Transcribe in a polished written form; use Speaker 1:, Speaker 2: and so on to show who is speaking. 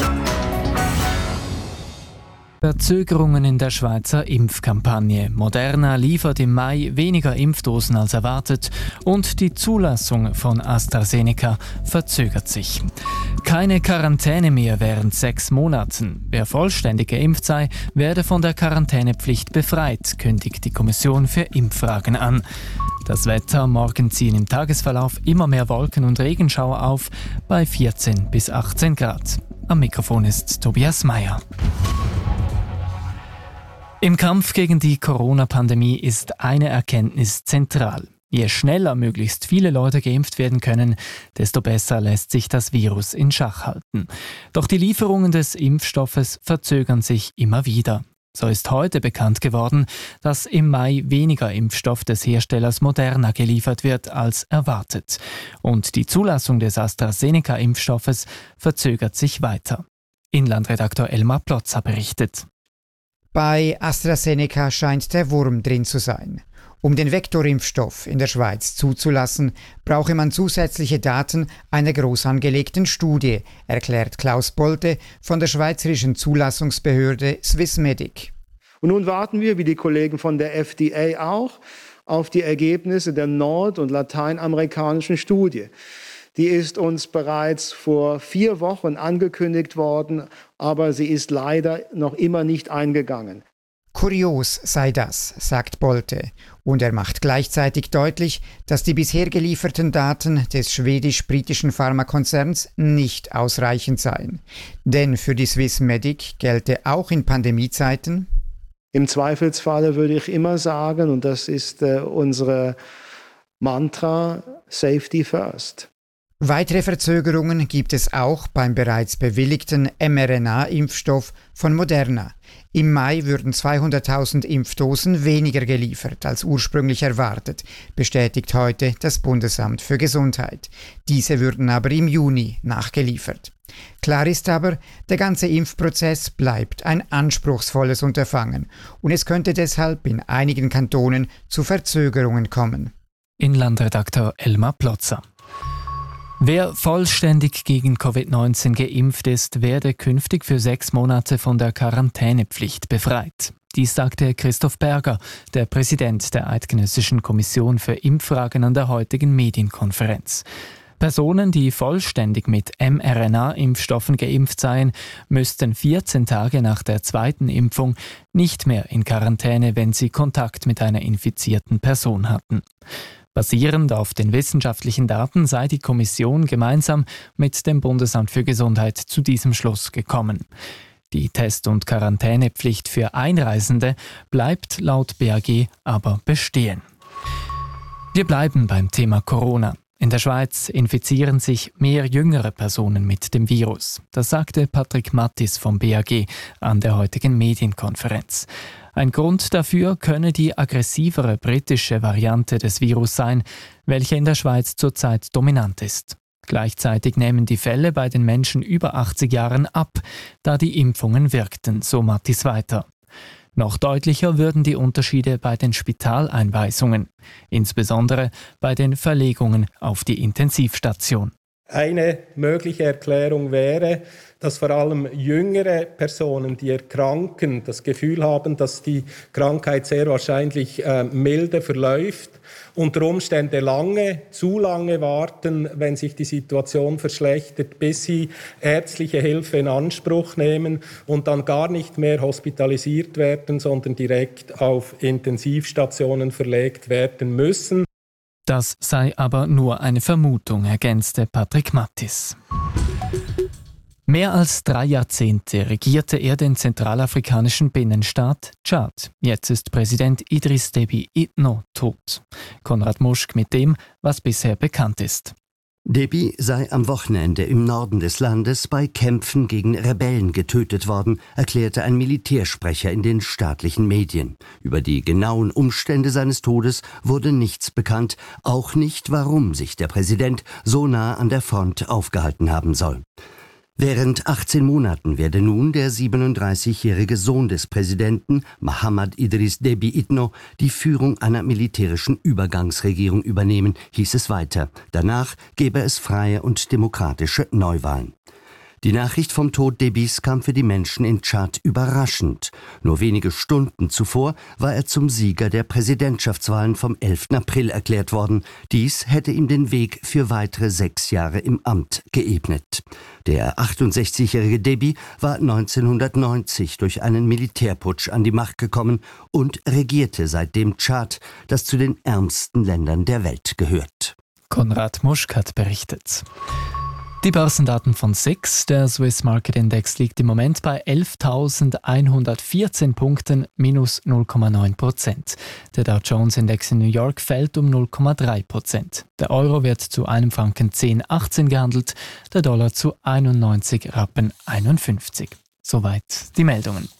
Speaker 1: Verzögerungen in der Schweizer Impfkampagne. Moderna liefert im Mai weniger Impfdosen als erwartet und die Zulassung von AstraZeneca verzögert sich. Keine Quarantäne mehr während 6 Monaten. Wer vollständig geimpft sei, werde von der Quarantänepflicht befreit, kündigt die Kommission für Impffragen an. Das Wetter: morgen ziehen im Tagesverlauf immer mehr Wolken und Regenschauer auf, bei 14 bis 18 Grad. Am Mikrofon ist Tobias Meyer. Im Kampf gegen die Corona-Pandemie ist eine Erkenntnis zentral. Je schneller möglichst viele Leute geimpft werden können, desto besser lässt sich das Virus in Schach halten. Doch die Lieferungen des Impfstoffes verzögern sich immer wieder. So ist heute bekannt geworden, dass im Mai weniger Impfstoff des Herstellers Moderna geliefert wird als erwartet. Und die Zulassung des AstraZeneca-Impfstoffes verzögert sich weiter. Inlandredaktor Elmar Plotzer berichtet.
Speaker 2: Bei AstraZeneca scheint der Wurm drin zu sein. Um den Vektorimpfstoff in der Schweiz zuzulassen, brauche man zusätzliche Daten einer groß angelegten Studie, erklärt Klaus Bolte von der schweizerischen Zulassungsbehörde Swissmedic.
Speaker 3: Und nun warten wir, wie die Kollegen von der FDA auch, auf die Ergebnisse der nord- und lateinamerikanischen Studie. Die ist uns bereits vor 4 Wochen angekündigt worden, aber sie ist leider noch immer nicht eingegangen.
Speaker 2: Kurios sei das, sagt Bolte, und er macht gleichzeitig deutlich, dass die bisher gelieferten Daten des schwedisch-britischen Pharmakonzerns nicht ausreichend seien. Denn für die Swissmedic gelte auch in Pandemiezeiten:
Speaker 3: Im Zweifelsfalle würde ich immer sagen, und das ist unsere Mantra, Safety First.
Speaker 2: Weitere Verzögerungen gibt es auch beim bereits bewilligten mRNA-Impfstoff von Moderna. Im Mai würden 200.000 Impfdosen weniger geliefert als ursprünglich erwartet, bestätigt heute das Bundesamt für Gesundheit. Diese würden aber im Juni nachgeliefert. Klar ist aber, der ganze Impfprozess bleibt ein anspruchsvolles Unterfangen und es könnte deshalb in einigen Kantonen zu Verzögerungen kommen.
Speaker 1: Inlandredakteur Elmar Plotzer. Wer vollständig gegen Covid-19 geimpft ist, werde künftig für 6 Monate von der Quarantänepflicht befreit. Dies sagte Christoph Berger, der Präsident der Eidgenössischen Kommission für Impffragen an der heutigen Medienkonferenz. Personen, die vollständig mit mRNA-Impfstoffen geimpft seien, müssten 14 Tage nach der 2. Impfung nicht mehr in Quarantäne, wenn sie Kontakt mit einer infizierten Person hatten. Basierend auf den wissenschaftlichen Daten sei die Kommission gemeinsam mit dem Bundesamt für Gesundheit zu diesem Schluss gekommen. Die Test- und Quarantänepflicht für Einreisende bleibt laut BAG aber bestehen. Wir bleiben beim Thema Corona. In der Schweiz infizieren sich mehr jüngere Personen mit dem Virus. Das sagte Patrick Mattis vom BAG an der heutigen Medienkonferenz. Ein Grund dafür könne die aggressivere britische Variante des Virus sein, welche in der Schweiz zurzeit dominant ist. Gleichzeitig nehmen die Fälle bei den Menschen über 80 Jahren ab, da die Impfungen wirkten, so Mattis weiter. Noch deutlicher würden die Unterschiede bei den Spitaleinweisungen, insbesondere bei den Verlegungen auf die Intensivstation.
Speaker 4: Eine mögliche Erklärung wäre, dass vor allem jüngere Personen, die erkranken, das Gefühl haben, dass die Krankheit sehr wahrscheinlich milde verläuft, unter Umständen zu lange warten, wenn sich die Situation verschlechtert, bis sie ärztliche Hilfe in Anspruch nehmen und dann gar nicht mehr hospitalisiert werden, sondern direkt auf Intensivstationen verlegt werden müssen.
Speaker 1: Das sei aber nur eine Vermutung, ergänzte Patrick Mattis. Mehr als 3 Jahrzehnte regierte er den zentralafrikanischen Binnenstaat Tschad. Jetzt ist Präsident Idriss Déby Itno tot. Konrad Muschk mit dem, was bisher bekannt ist.
Speaker 5: Déby sei am Wochenende im Norden des Landes bei Kämpfen gegen Rebellen getötet worden, erklärte ein Militärsprecher in den staatlichen Medien. Über die genauen Umstände seines Todes wurde nichts bekannt, auch nicht, warum sich der Präsident so nah an der Front aufgehalten haben soll. Während 18 Monaten werde nun der 37-jährige Sohn des Präsidenten, Mahamat Idriss Déby Itno, die Führung einer militärischen Übergangsregierung übernehmen, hieß es weiter. Danach gebe es freie und demokratische Neuwahlen. Die Nachricht vom Tod Debys kam für die Menschen in Tschad überraschend. Nur wenige Stunden zuvor war er zum Sieger der Präsidentschaftswahlen vom 11. April erklärt worden. Dies hätte ihm den Weg für weitere 6 Jahre im Amt geebnet. Der 68-jährige Deby war 1990 durch einen Militärputsch an die Macht gekommen und regierte seitdem Tschad, das zu den ärmsten Ländern der Welt gehört.
Speaker 1: Konrad Muschk hat berichtet. Die Börsendaten von SIX, der Swiss Market Index, liegt im Moment bei 11.114 Punkten, minus 0,9%. Der Dow Jones Index in New York fällt um 0,3%. Der Euro wird zu einem Franken 10,18 gehandelt, der Dollar zu 91 Rappen 51. Soweit die Meldungen.